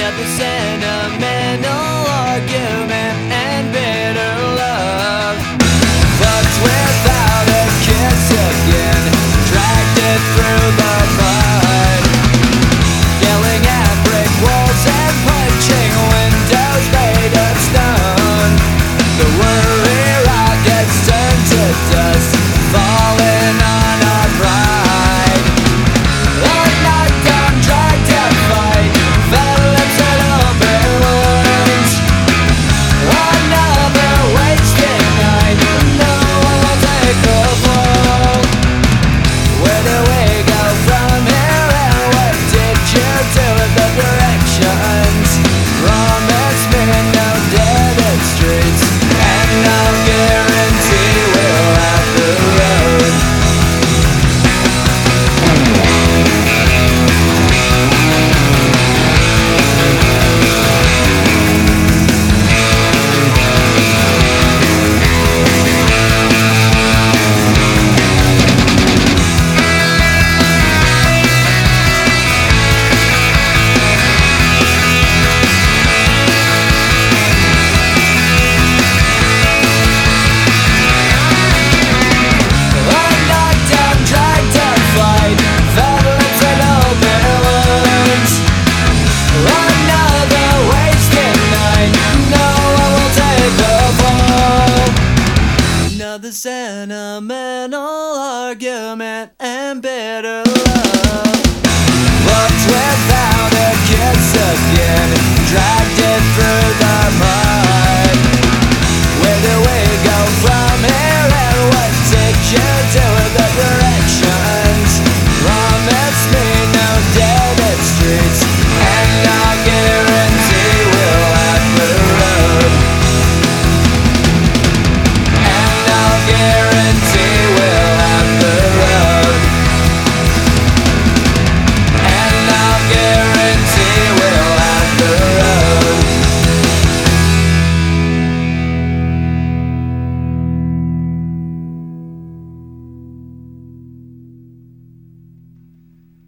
Another sentimental argument and bitter love. Fucked without a kiss again, dragged it through the mud. Yelling at brick walls and punching windows made of stone. The worry rockets turn to dust, falling on our pride. A knockdown, dragged out fight, fell lips and open wounds. Another wasted night, no one will take the fall. Where do we go from here, and what did you do with the directions? Promise me no dead streets, and no guarantee we'll have the road. Another sentimental argument and bitter love. Fucked without a kiss again, dragged it through the mud.